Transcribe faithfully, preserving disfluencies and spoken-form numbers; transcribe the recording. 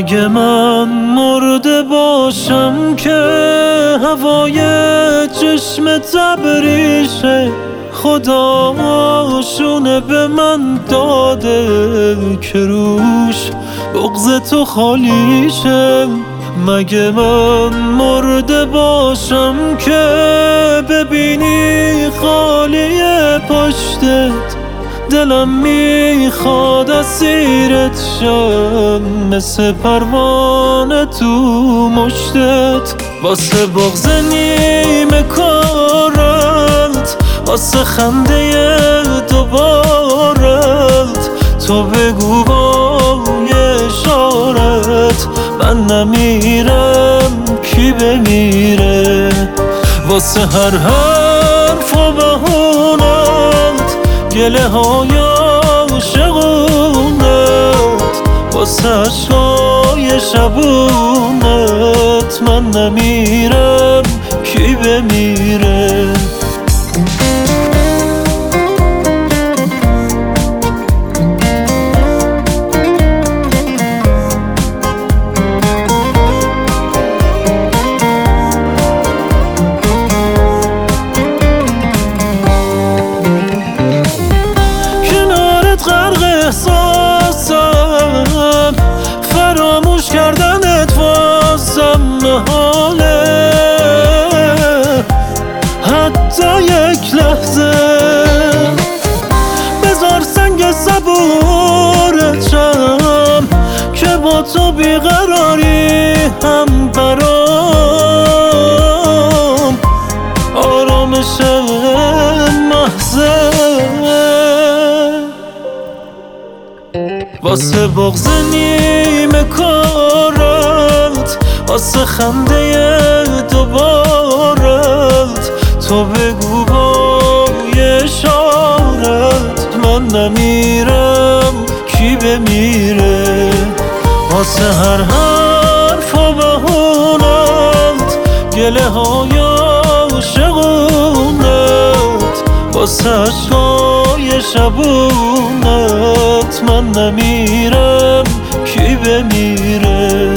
مگه من مرده باشم که هوای چشم تبریشه خدا شونه به من داده که روش بغض تو خالیشه. مگه من مرده باشم که ببینی خالی پشتت دلم میخواد اسیرت شم مثل پروانه تو مشتت. واسه بغض نیمه کارت واسه خنده دوبارت تو بگو با اشارت من نمیرم کی بمیره. واسه هر حرف و بهونت گله های عاشقونت واسه عشقای شبونت من نمیرم کی بمیره. احساسم فراموش کردنت واسم محاله حتی یک لحظه. بذار سنگ صبورتم که با تو بیقراری هم برام آرامش محضه. واسه بغض نیمه کارت واسه خنده دوبارت تو بگو با اشارت من نمیرم کی بمیره. واسه هر حرف و بهونت گله های عاشقونت واسه عشقای شبونت من نمیرم کی بمیره.